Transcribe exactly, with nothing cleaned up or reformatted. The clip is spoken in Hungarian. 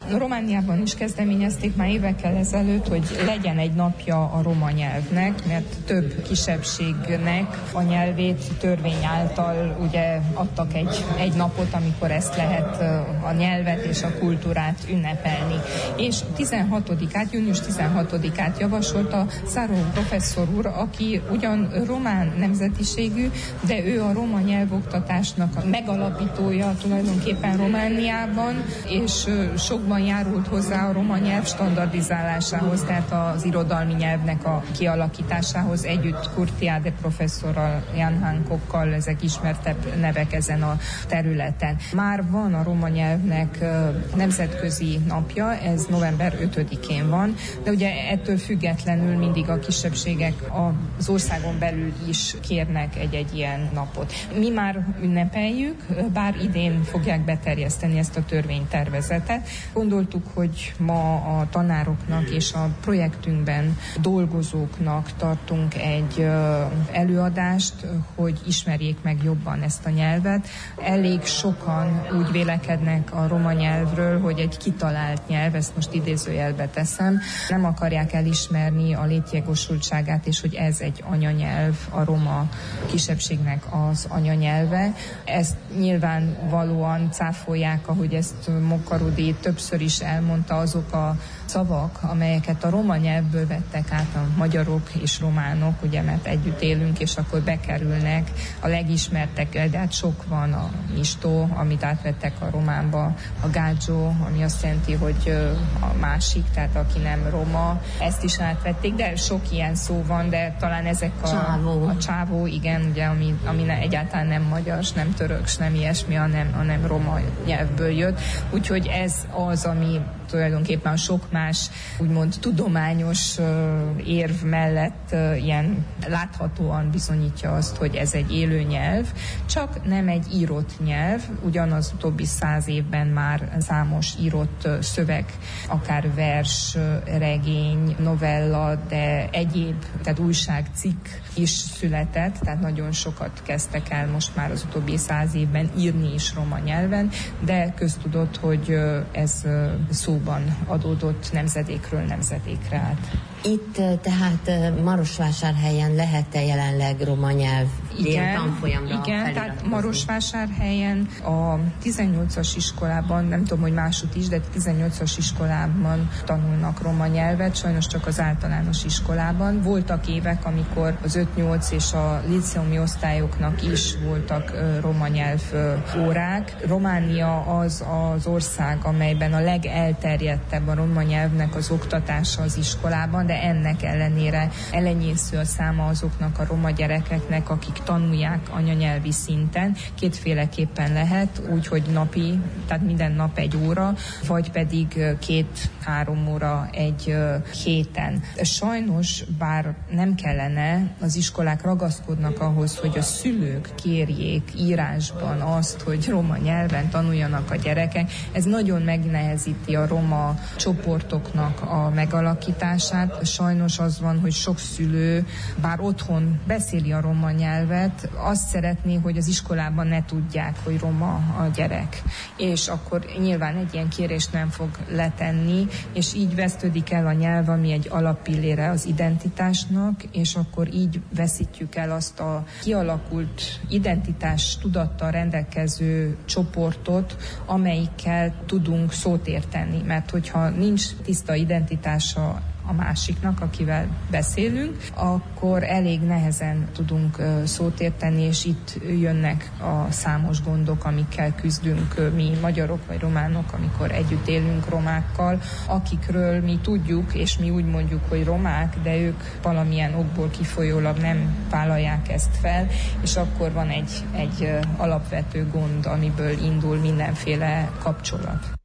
Romániában is kezdeményezték már évekkel ezelőtt, hogy legyen egy napja a roma nyelvnek, mert több kisebbségnek a nyelvét törvény által ugye adtak egy, egy napot, amikor ezt lehet a nyelvet és a kultúrát ünnepelni. És tizenhatodikát, június tizenhatodikát javasolta Száró professzor úr, aki ugyan román nemzetiségű, de ő a roma nyelvoktatásnak a megalapítója tulajdonképpen Romániában, és sokban járult hozzá a roma nyelv standardizálásához, tehát az irodalmi nyelvnek a kialakításához, együtt Curtiade professzorral, Jan Hanckokkal, ezek ismertebb nevek ezen a területen. Már van a roma nyelvnek nemzetközi napja, ez november ötödikén van, de ugye ettől függetlenül mindig a kisebbségek az országon belül is kérnek egy-egy ilyen napot. Mi már ünnepeljük, bár idén fogják beterjeszteni ezt a törvénytervezetet. Gondoltuk, hogy ma a tanároknak és a projektünkben dolgozóknak tartunk egy előadást, hogy ismerjék meg jobban ezt a nyelvet. Elég sokan úgy vélekednek a roma nyelvről, hogy egy kitalált nyelv, ezt most idézőjelbe teszem, nem akarják elismerni a létjogosultságát, és hogy ez egy anyanyelv, a roma kisebbségnek az anyanyelve. Ezt nyilvánvalóan cáfolják, ahogy ezt Mokarudi többször is elmondta, azok a szavak, amelyeket a roma nyelvből vettek át a magyarok és románok, ugye, mert együtt élünk, és akkor bekerülnek a legismertek, de hát sok van, a mistó, amit átvettek a románba, a gádzsó, ami azt jelenti, hogy a másik, tehát aki nem roma, ezt is átvették, de sok ilyen szó van, de talán ezek a csávó, a csávó igen, ugye, ami, ami egyáltalán nem magyar, nem török, nem ilyesmi, hanem, hanem roma nyelvből jött. Úgyhogy ez az, ami tulajdonképpen a sok más, úgymond tudományos uh, érv mellett uh, ilyen láthatóan bizonyítja azt, hogy ez egy élő nyelv, csak nem egy írott nyelv, ugyanaz utóbbi száz évben már számos írott uh, szöveg, akár vers, uh, regény, novella, de egyéb, tehát újságcikk is született, tehát nagyon sokat kezdtek el most már az utóbbi száz évben írni is roma nyelven, de köztudott, hogy uh, ez uh, szóban adódott nemzedékről nemzedékre át. Itt tehát Marosvásárhelyen lehet-e jelenleg roma nyelv tanfolyamra igen, tehát Marosvásárhelyen a tizennyolcas iskolában, nem tudom, hogy másút is, de tizennyolcas iskolában tanulnak roma nyelvet, sajnos csak az általános iskolában. Voltak évek, amikor az öt-nyolc és a líceumi osztályoknak is voltak roma nyelv órák. Románia az az ország, amelyben a legelterjedtebb a roma nyelvnek az oktatása az iskolában, de ennek ellenére elenyésző a száma azoknak a roma gyerekeknek, akik tanulják anyanyelvi szinten. Kétféleképpen lehet, úgyhogy napi, tehát minden nap egy óra, vagy pedig két-három óra egy héten. Sajnos, bár nem kellene, az iskolák ragaszkodnak ahhoz, hogy a szülők kérjék írásban azt, hogy roma nyelven tanuljanak a gyerekek. Ez nagyon megnehezíti a roma csoportoknak a megalakítását. Sajnos az van, hogy sok szülő, bár otthon beszéli a roma nyelvet, azt szeretné, hogy az iskolában ne tudják, hogy roma a gyerek. És akkor nyilván egy ilyen kérést nem fog letenni, és így vesztődik el a nyelv, ami egy alappillére az identitásnak, és akkor így veszítjük el azt a kialakult identitás tudattal rendelkező csoportot, amelyikkel tudunk szót érteni. Mert hogyha nincs tiszta identitása a másiknak, akivel beszélünk, akkor elég nehezen tudunk szót érteni, és itt jönnek a számos gondok, amikkel küzdünk mi magyarok vagy románok, amikor együtt élünk romákkal, akikről mi tudjuk, és mi úgy mondjuk, hogy romák, de ők valamilyen okból kifolyólag nem vállalják ezt fel, és akkor van egy, egy alapvető gond, amiből indul mindenféle kapcsolat.